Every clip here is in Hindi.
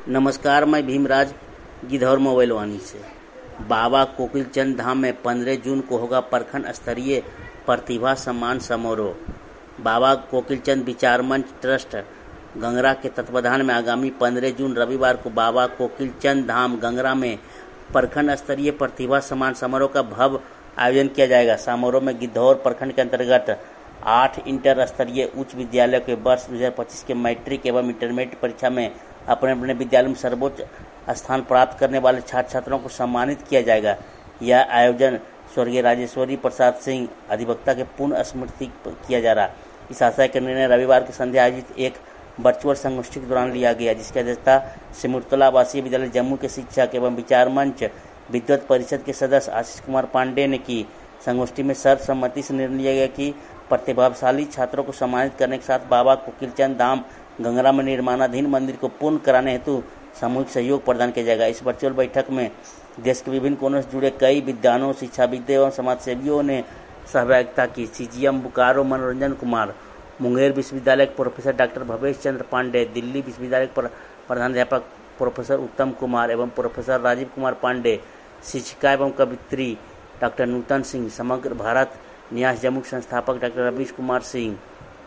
नमस्कार, मैं भीमराज गिद्धौर मोबाइलवानी से। बाबा कोकिलचंद धाम में 15 जून को होगा प्रखंड स्तरीय प्रतिभा सम्मान समारोह। बाबा कोकिलचंद विचार मंच ट्रस्ट गंगरा के तत्वाधान में आगामी 15 जून रविवार को बाबा कोकिलचंद धाम गंगरा में प्रखंड स्तरीय प्रतिभा सम्मान समारोह का भव्य आयोजन किया जाएगा। समारोह में गिद्धौर प्रखंड के अंतर्गत 8 इंटर स्तरीय उच्च विद्यालय के वर्ष 2025 के मैट्रिक एवं इंटरमीडिएट परीक्षा में अपने अपने विद्यालय में सर्वोच्च स्थान प्राप्त करने वाले छात्र छात्राओं को सम्मानित किया जाएगा। यह आयोजन स्वर्गीय राजेश्वरी प्रसाद सिंह अधिवक्ता के पुण्य स्मृति किया जा रहा। इस आशय का निर्णय रविवार की संध्या आयोजित एक वर्चुअल संगोष्ठी के दौरान लिया गया, जिसकी अध्यक्षता सिमुरतला आवासीय विद्यालय जम्मू के शिक्षक एवं विचार मंच विद्वत परिषद के सदस्य आशीष कुमार पांडे ने की। संगोष्ठी में सर्वसम्मति से निर्णय लिया गया कि प्रतिभाशाली छात्रों को सम्मानित करने के साथ बाबा कोकिलचंद धाम गंगरा में निर्माणाधीन मंदिर को पूर्ण कराने हेतु सामूहिक सहयोग प्रदान किया जाएगा। इस वर्चुअल बैठक में देश के विभिन्न कोनों से जुड़े कई विद्वानों, शिक्षाविदों एवं समाजसेवियों ने सहभागिता की। सीजीएम बोकारो मनोरंजन कुमार, मुंगेर विश्वविद्यालय के प्रोफेसर डॉक्टर भवेश चंद्र पांडे, दिल्ली विश्वविद्यालय के प्रधानाध्यापक प्रोफेसर उत्तम कुमार एवं प्रोफेसर राजीव कुमार पांडे, शिक्षिका एवं कवित्री डॉक्टर नूतन सिंह, समग्र भारत न्यास जम्मू के संस्थापक डॉक्टर रवीश कुमार सिंह,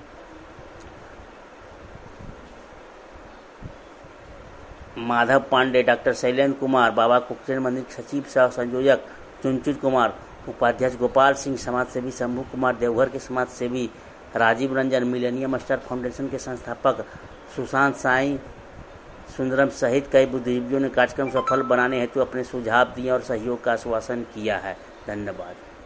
माधव पांडे, डॉक्टर शैलेंद्र कुमार, बाबा कोकिलचंद मंदिर के सचिव सह संयोजक चुनचुन कुमार, उपाध्यक्ष गोपाल सिंह, समाजसेवी शंभू कुमार, देवघर के समाजसेवी Rajeev Ranjan, millennium star foundation के संस्थापक सुशांत साई सुंदरम सहित कई बुद्धिजीवियों ने कार्यक्रम सफल बनाने हेतु अपने सुझाव दिए और सहयोग का आश्वासन किया है। धन्यवाद।